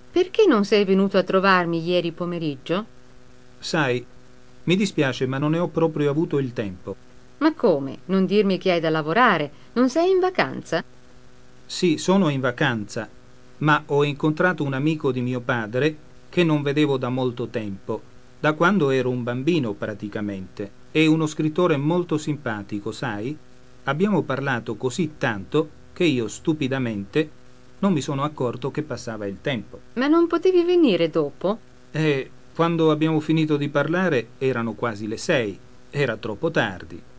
Perché non sei venuto a trovarmi ieri pomeriggio? Sai, mi dispiace, ma non ne ho proprio avuto il tempo. Ma come? Non dirmi che hai da lavorare? Non sei in vacanza? Sì, sono in vacanza, ma ho incontrato un amico di mio padre che non vedevo da molto tempo, da quando ero un bambino praticamente. È uno scrittore molto simpatico, sai? Abbiamo parlato così tanto che io stupidamente non mi sono accorto che passava il tempo. Ma non potevi venire dopo? E quando abbiamo finito di parlare erano quasi le 6. Era troppo tardi.